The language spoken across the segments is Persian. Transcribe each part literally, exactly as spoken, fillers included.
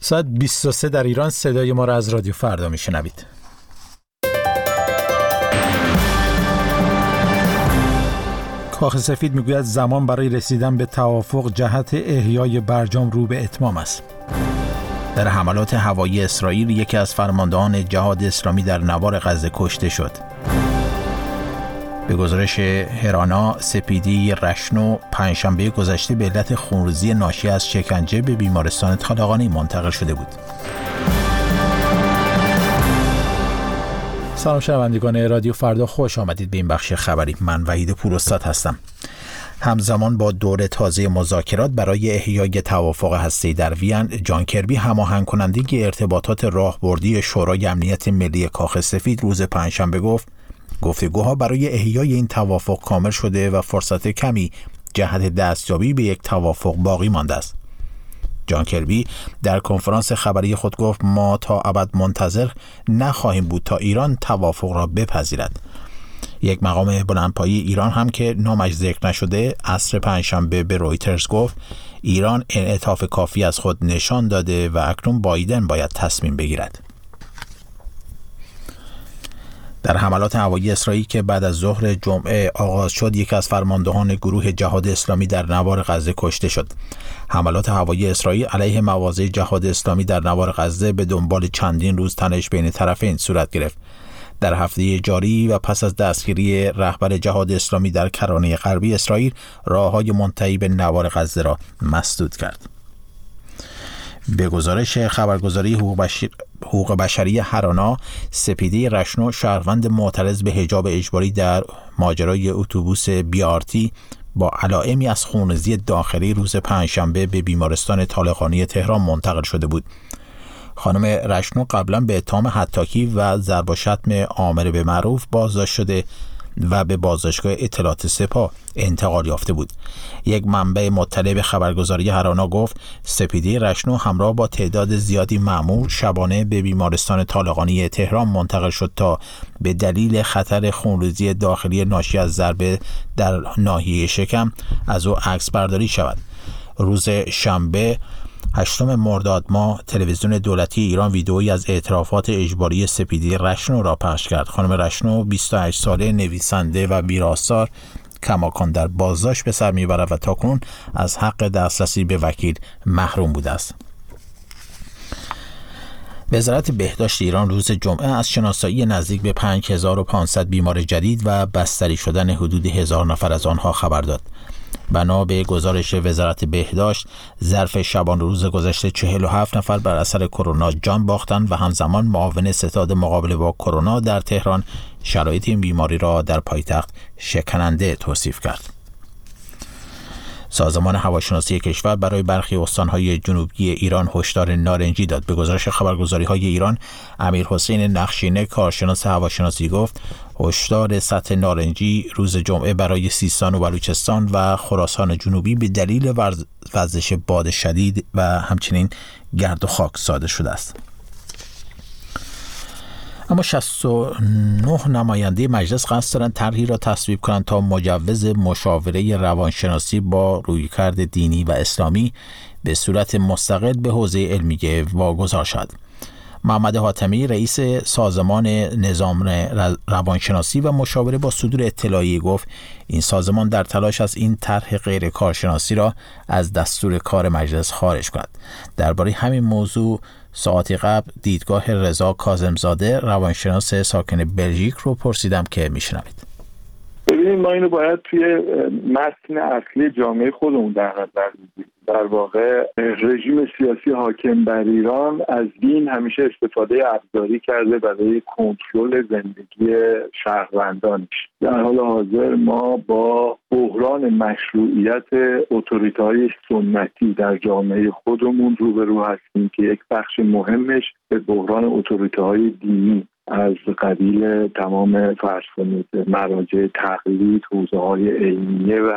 ساعت بیست و سه در ایران. صدای ما را از رادیو فردا میشنوید. کاخ سفید میگوید زمان برای رسیدن به توافق جهت احیای برجام رو به اتمام است. در حملات هوایی اسرائیل یکی از فرماندهان جهاد اسلامی در نوار غزه کشته شد. به گزارش هرانا، سپیدی رشنو پنجشنبه گذشته به علت خونریزی ناشی از شکنجه به بیمارستان طالقانی منتقل شده بود. سلام شنوندگان رادیو فردا، خوش آمدید به این بخش خبری. من وحید پوراستاد هستم. همزمان با دور تازه مذاکرات برای احیای توافق هسته‌ای در وین، جان کربی هماهنگ کننده ارتباطات راهبردی شورای امنیت ملی کاخ سفید روز پنجشنبه گفت گفتگوها برای احیای این توافق کامل شده و فرصت کمی جهت دستیابی به یک توافق باقی مانده است. جان کربی در کنفرانس خبری خود گفت ما تا ابد منتظر نخواهیم بود تا ایران توافق را بپذیرد. یک مقام بلندپایه ایران هم که نامش ذکر نشده عصر پنجشنبه به رویترز گفت ایران انعطاف کافی از خود نشان داده و اکنون بایدن باید تصمیم بگیرد. در حملات هوایی اسرائیل که بعد از ظهر جمعه آغاز شد، یک از فرماندهان گروه جهاد اسلامی در نوار غزه کشته شد. حملات هوایی اسرائیل علیه مواضع جهاد اسلامی در نوار غزه به دنبال چندین روز تنش بین طرفین صورت گرفت. در هفته جاری و پس از دستگیری رهبر جهاد اسلامی در کرانه غربی، اسرائیل راههای منتهی به نوار غزه را مسدود کرد. به گزارش خبرگزاری حقوق, بشر... حقوق بشری هرانا، سپیدی رشنو شهروند معترض به حجاب اجباری در ماجرای اتوبوس بی آر تی با علائمی از خونریزی داخلی روز پنجشنبه به بیمارستان طالقانی تهران منتقل شده بود. خانم رشنو قبلا به اتهام هتاکی و ضرب و شتم آمر به معروف بازداشت شده و به بازداشتگاه اطلاعات سپاه انتقال یافته بود. یک منبع مطلع به خبرگزاری هرانا گفت سپیدی رشنو همراه با تعداد زیادی مأمور شبانه به بیمارستان طالقانی تهران منتقل شد تا به دلیل خطر خونریزی داخلی ناشی از ضربه در ناحیه شکم از او عکس برداری شود. روز شنبه هشتم مرداد ماه تلویزیون دولتی ایران ویدئویی از اعترافات اجباری سپیدی رشنو را پخش کرد. خانم رشنو بیست و هشت ساله، نویسنده و ویراستار کماکان در بازداشت به سر میبرد و تاکنون از حق دسترسی به وکیل محروم بوده است. وزارت بهداشت ایران روز جمعه از شناسایی نزدیک به پنج هزار و پانصد بیمار جدید و بستری شدن حدود هزار نفر از آنها خبر داد. بنا به گزارش وزارت بهداشت، ظرف شبان روز گذشته چهل و هفت نفر بر اثر کرونا جان باختند و همزمان معاون ستاد مقابله با کرونا در تهران شرایط این بیماری را در پایتخت شکننده توصیف کرد. سازمان هواشناسی کشور برای برخی استان‌های جنوبی ایران هشدار نارنجی داد. به گزارش خبرگزاری‌های ایران، امیرحسین نقشینه کارشناس هواشناسی گفت هشدار سطح نارنجی روز جمعه برای سیستان و بلوچستان و خراسان جنوبی به دلیل وزش باد شدید و همچنین گرد و خاک صادر شده است. اما شصت و نه نماینده مجلس قصد دارند طرحی را تصویب کنند تا مجوز مشاوره روانشناسی با رویکرد دینی و اسلامی به صورت مستقل به حوزه علمیه واگذار شود. محمد حاتمی رئیس سازمان نظام روانشناسی و مشاوره با صدور اطلاعیه گفت این سازمان در تلاش است این طرح غیر کارشناسی را از دستور کار مجلس خارج کند. درباره همین موضوع ساعتی قبل دیدگاه رضا کاظمزاده روانشناس ساکن بلژیک رو پرسیدم که میشنوید. ببینید ما اینو باید توی متن اصلی جامعه خودمون در نظر بگیریم. در واقع رژیم سیاسی حاکم بر ایران از دین همیشه استفاده ابزاری کرده برای کنترل زندگی شهروندانش. در حال حاضر ما با بحران مشروعیت اتوریته‌های سنتی در جامعه خودمون روبرو هستیم که یک بخش مهمش به بحران اتوریته‌های دینی از قبیل تمام فرض کنید مراجع تقلید، حوزه‌های علمیه و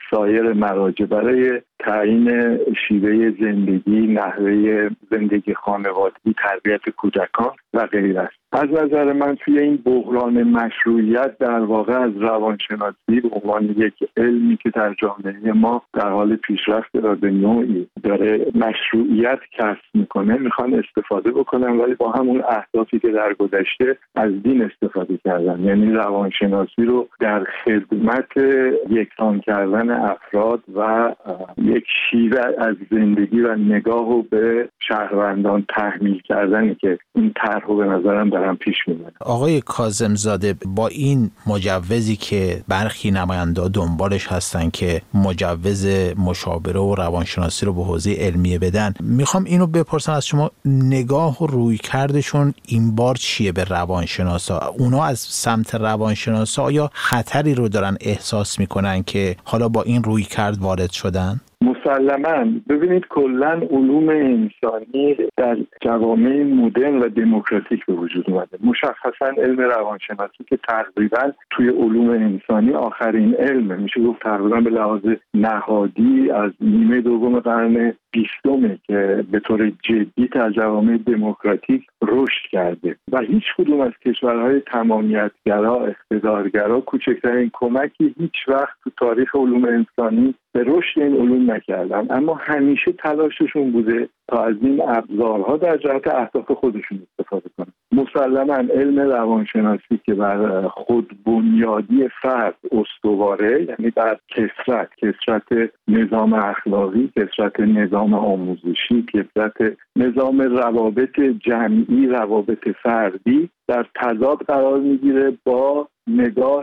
سایر مراجع برای تعیین شیوه زندگی، نحوه زندگی خانوادگی، تربیت کودکان و غیره است. از نظر من توی این بحران مشروعیت در واقع از روانشناسی به عنوان یک علمی که در جامعه ما در حال پیشرفت و به نوعی داره مشروعیت کسب میکنه میخوان استفاده بکنن، ولی با همون اهدافی که در گذشته از دین استفاده کردن، یعنی روانشناسی رو در خدمت یکسان کردن افراد و یک شیوه از زندگی و نگاه رو به شهروندان تحمیل کردنی که این طرح رو به نظرم دارم پیش میبرم. آقای کاظم‌زاده، با این مجوزی که برخی نماینده‌ها دنبالش هستن که مجوز مشاوره و روانشناسی رو به حوزه علمیه بدن، میخوام اینو بپرسم از شما، نگاه و رویکردشون این بار چیه به روانشناسا؟ اونا از سمت روانشناسا آیا خطری رو دارن احساس میکنن که حالا با این رویکرد وارد شدن؟ مسلماً. ببینید کلاً علوم انسانی در جوامع مدرن و دموکراتیک به وجود اومده. مشخصاً علم روانشناسی که تقریباً توی علوم انسانی آخرین علمه، میشه گفت تقریباً به لحاظ نهادی از نیمه دوم قرن بیستم که به طور جدی در جوامع دموکراتیک رشد کرده و هیچ کدوم از کشورهای تمامیتگرا، اقتدارگرا کوچکترین کمکی هیچ وقت تو تاریخ علوم انسانی به رشد این علوم نکردن، اما همیشه تلاششون بوده تا از این ابزارها در جهت اهداف خودشون استفاده کنن. مسلماً علم روانشناسی که بر خود بنیادی فرد استواره، یعنی بر کثرت کثرت نظام اخلاقی، کثرت نظام آموزشی، کثرت نظام روابط جمعی، روابط فردی، در تضاد قرار میگیره با نگاه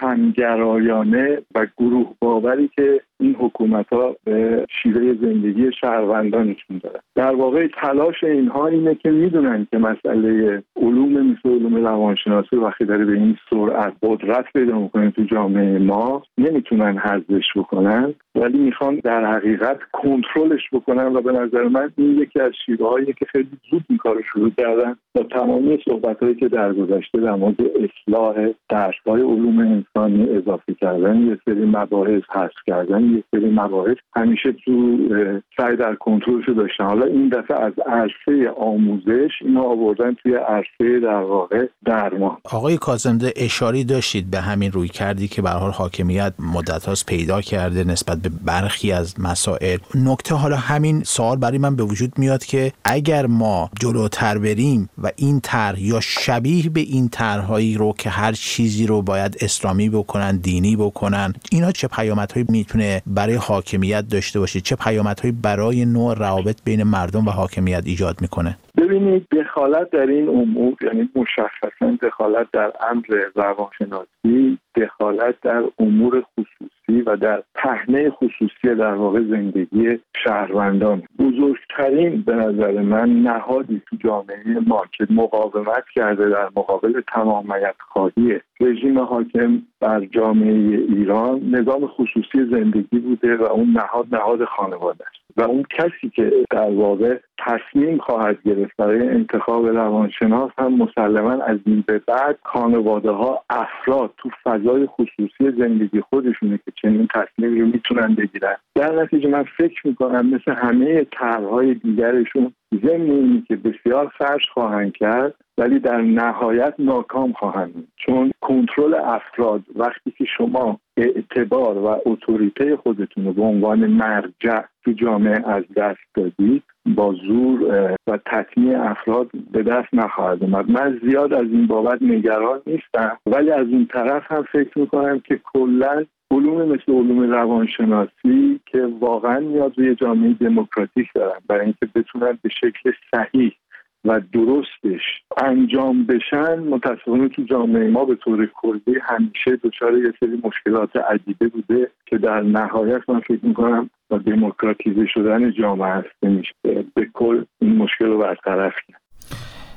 همگرایانه و گروه باوری که این حکومت‌ها به شیوه زندگی شهروندانشون دارن. در واقع تلاش اینها اینه که میدونن که مسئله علوم مثل علوم روانشناسی وقتی داره به این سرعت قدرت پیدا میکنه تو جامعه ما، نمیتونن حذفش بکنن، ولی میخوان در حقیقت کنترلش بکنن و به نظر من این یکی از شیوه‌هایی که خیلی زود این کارو شروع کردن با تمامی صحبت‌هایی که در گذشته در مورد اصلاح درس‌های علوم انسانی اضافه کردن، یه سری مباحث حذف کردن، یه سری مباحث همیشه تو سعی در کنترلش داشتن. حالا این دفعه از عرصه آموزش اینا آوردن توی عرصه در واقع درمان. آقای کاظم‌زاده اشاره داشتید به همین روی کردی که به هر حال حاکمیت مدت هاست پیدا کرده نسبت به برخی از مسائل. نکته حالا همین سوال برای من به وجود میاد که اگر ما جلوتر بریم و این طرح یا شبیه به این طرح‌هایی رو که هر چیزی رو باید اسلامی بکنن، دینی بکنن، اینا چه پیامدهایی میتونه برای حاکمیت داشته باشه؟ چه پیامدهایی برای نوع روابط بین مردم و حاکمیت ایجاد میکنه؟ ببینید دخالت در این امور، یعنی مشخصاً دخالت در امر روانشناسی، دخالت در امور خصوصی و در پهنه خصوصی در واقع زندگی شهروندان، بزرگترین به نظر من نهادی تو جامعه ما که مقاومت کرده در مقابل تمامیت خواهی رژیم حاکم بر جامعه ایران نظام خصوصی زندگی بوده و اون نهاد نهاد خانواده است و اون کسی که در واقع تصمیم خواهد گرفت برای انتخاب روانشناس هم مسلماً از این به بعد خانواده ها، افراد تو فضای خصوصی زندگی خودشونه که چنین تصمیمی رو میتونن بگیرن. در نتیجه من فکر میکنم مثل همه طرح‌های دیگرشون ضمن اینی که بسیار خرج خواهند کرد ولی در نهایت ناکام خواهند بود، چون کنترل افراد وقتی که شما اعتبار و اتوریته خودتون رو به عنوان مرجع تو جامعه از دست دادید، با زور و تطمیع افراد به دست نخواهد اومد. من زیاد از این بابت نگران نیستم، ولی از این طرف هم فکر میکنم که کلاً علوم مثل علوم روانشناسی که واقعا نیاز به جامعه دموکراتیک دارن برای اینکه بتونن به شکل صحیح و درستش انجام بشن، متاسفانه تو جامعه ما به طور کلی همیشه دچار یه سری مشکلات عدیده بوده که در نهایت من فکر میکنم با دموکراتیزه شدن جامعه هسته میشه به کل این مشکل رو برطرف کرد.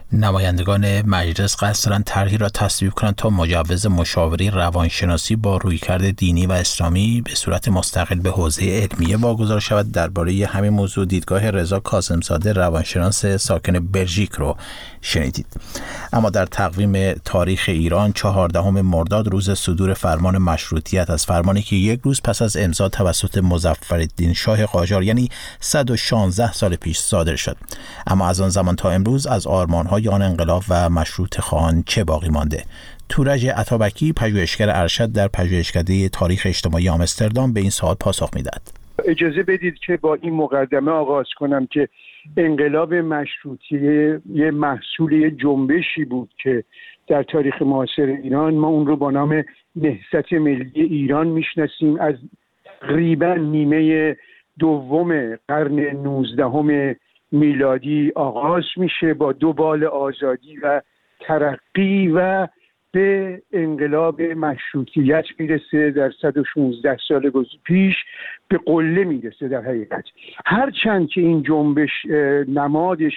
نمایندگان مجلس قصد دارند طرحی را تصویب کنند تا مجوز مشاوره روانشناسی با رویکرد دینی و اسلامی به صورت مستقل به حوزه علمیه واگذار شود. درباره همین موضوع دیدگاه رضا کاظم‌زاده روانشناس ساکن بلژیک رو شنیدید. اما در تقویم تاریخ ایران چهاردهم مرداد روز صدور فرمان مشروطیت است، فرمانی که یک روز پس از امضا توسط مظفرالدین شاه قاجار یعنی صد و شانزده سال پیش صادر شد. اما از آن زمان تا امروز از آرمان‌های آن انقلاب و مشروطه خواهان چه باقی مانده؟ تورج عطابکی پژوهشگر ارشد در پژوهشکده تاریخ اجتماعی آمستردام به این سوال پاسخ می‌دهد. اجازه بدید که با این مقدمه آغاز کنم که انقلاب مشروطیه یه محصول یه جنبشی بود که در تاریخ معاصر ایران ما اون رو با نام نهضت ملی ایران میشناسیم. از تقریبا نیمه دوم قرن نوزدهم میلادی آغاز میشه با دو بال آزادی و ترقی و به انقلاب مشروطیت میرسه. در صد و شانزده سال پیش به قله میرسه. در حقیقت هرچند که این جنبش نمادش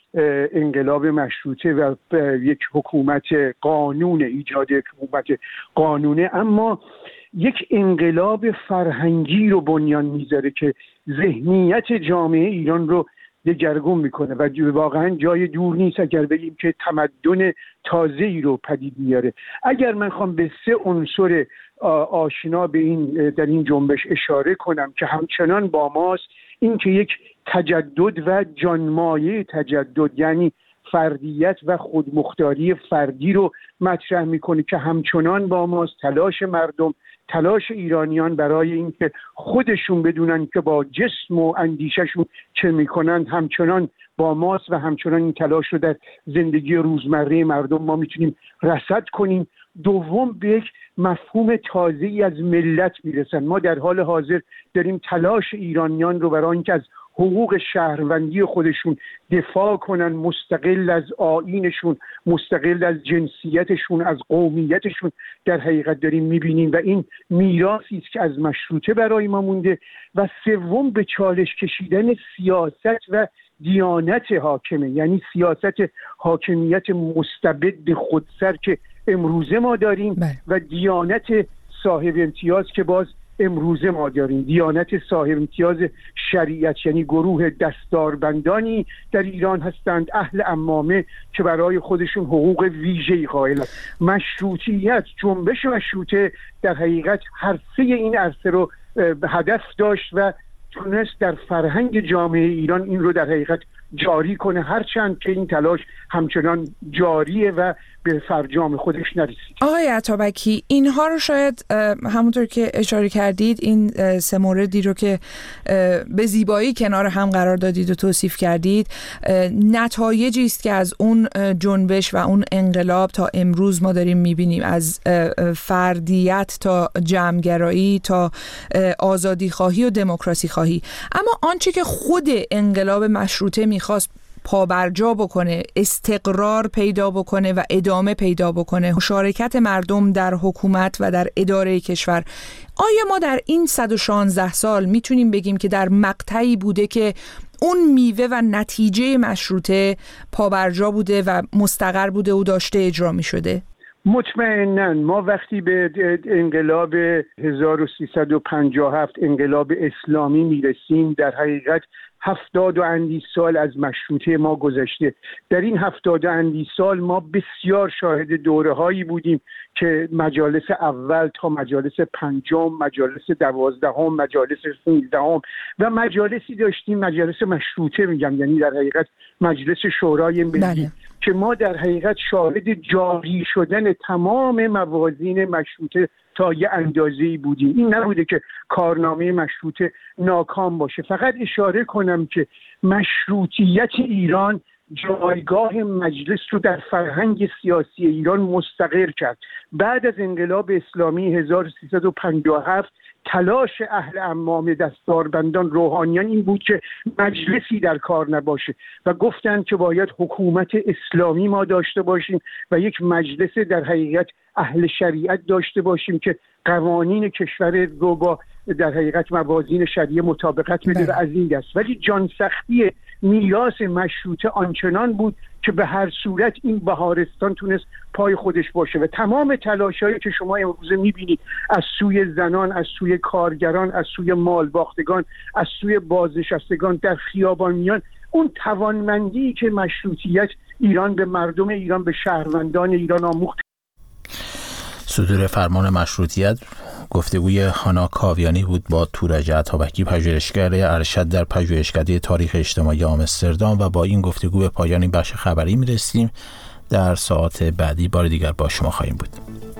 انقلاب مشروطه و یک حکومت قانون، ایجاد حکومت قانونه، اما یک انقلاب فرهنگی رو بنیان میذاره که ذهنیت جامعه ایران رو دگرگون میکنه و واقعا جای دور نیست اگر بگیم که تمدن تازه‌ای رو پدید میاره. اگر من خوام به سه عنصر آشنا به این در این جنبش اشاره کنم که همچنان با ماست، این که یک تجدد و جانمایه تجدد یعنی فردیت و خودمختاری فردی رو مطرح میکنه که همچنان با ماست. تلاش مردم، تلاش ایرانیان برای اینکه خودشون بدونن که با جسم و اندیششون چه میکنن همچنان با ماست و همچنان این تلاش رو در زندگی روزمره مردم ما میتونیم رصد کنیم. دوم، به یک مفهوم تازه‌ای از ملت میرسن. ما در حال حاضر داریم تلاش ایرانیان رو برای اینکه از حقوق شهروندی خودشون دفاع کنن، مستقل از آیینشون، مستقل از جنسیتشون، از قومیتشون در حقیقت داریم میبینیم و این میراثی است که از مشروطه برای ما مونده. و سوم، به چالش کشیدن سیاست و دیانت حاکمه، یعنی سیاست حاکمیت مستبد خودسر که امروزه ما داریم بله. و دیانت صاحب امتیاز که باز امروزه ما داریم. دیانت صاحب امتیاز شریعت یعنی گروه دستاربندانی در ایران هستند، اهل عمامه که برای خودشون حقوق ویژه‌ای قائلند. مشروطیت، جنبش مشروطه در حقیقت هر سه این عرصه رو هدف داشت و تونست در فرهنگ جامعه ایران این رو در حقیقت جاری کنه، هرچند که این تلاش همچنان جاریه و به فرجام خودش نرسید. آقای عطابکی، اینها رو شاید همونطور که اشاره کردید، این سه موردی رو که به زیبایی کنار هم قرار دادید و توصیف کردید، نتایجی است که از اون جنبش و اون انقلاب تا امروز ما داریم میبینیم، از فردیت تا جمعگرایی تا آزادی خواهی و دموکراسی خواهی. اما آنچه که خود انقلاب مشروطه میخواست پابرجا بکنه، استقرار پیدا بکنه و ادامه پیدا بکنه، مشارکت مردم در حکومت و در اداره کشور، آیا ما در این صد و شانزده سال میتونیم بگیم که در مقطعی بوده که اون میوه و نتیجه مشروطه پابرجا بوده و مستقر بوده و داشته اجرا میشده؟ مطمئناً ما وقتی به انقلاب هزار و سیصد و پنجاه و هفت انقلاب اسلامی میرسیم، در حقیقت هفتاد و اندی سال از مشروطه ما گذشته. در این هفتاد و اندی سال ما بسیار شاهد دوره هایی بودیم که مجالس اول تا مجالس پنجم، مجالس دوازدهم، مجالس سیزدهم و مجالسی داشتیم، مجالس مشروطه میگم، یعنی در حقیقت مجلس شورای ملی بله. که ما در حقیقت شاهد جاری شدن تمام موازین مشروطه تا یه اندازه‌ای بودیم. این نبوده که کارنامه مشروطه ناکام باشه. فقط اشاره کنم که مشروطیت ایران جایگاه مجلس رو در فرهنگ سیاسی ایران مستقر کرد. بعد از انقلاب اسلامی هزار و سیصد و پنجاه و هفت تلاش اهل عمامه، دستاربندان، روحانیان این بود که مجلسی در کار نباشه و گفتند که باید حکومت اسلامی ما داشته باشیم و یک مجلس در حقیقت اهل شریعت داشته باشیم که قوانین کشور رو با در حقیقت موازین شریعه مطابقت بده و از این دست. ولی جان سختی میراث مشروطه آنچنان بود که به هر صورت این بهارستان تونست پای خودش باشه و تمام تلاشایی که شما امروز میبینید از سوی زنان، از سوی کارگران، از سوی مالباختگان، از سوی بازنشستگان در خیابان میان، اون توانمندی که مشروطیت ایران به مردم ایران، به شهروندان ایران آموخت. صدور فرمان مشروطیت گفتگوی هانا کاویانی بود با تورج عطابکی، پژوهشگر ارشد در پژوهشکده تاریخ اجتماعی آمستردام، و با این گفتگو به پایان این بخش خبری میرسیم. در ساعات بعدی بار دیگر با شما خواهیم بود.